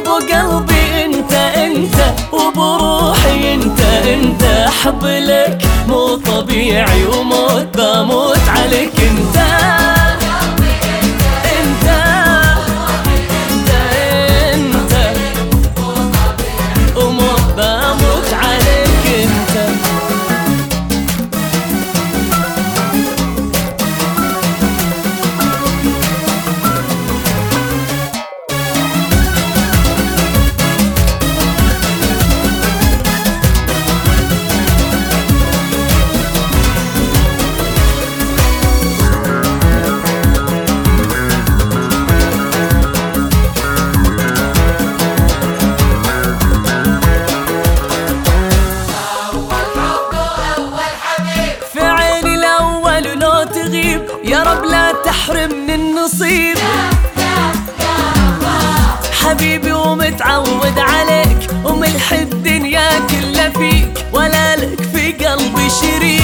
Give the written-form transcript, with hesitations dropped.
وابو قلبي انت وبروحي انت احب لك مو طبيعي وموت بموت عليك انت وموت بموت عليك انت. يا رب لا تحرمني النصيب حبيبي ومتعود عليك وملح الدنيا كلها فيك ولا لك في قلبي شريك.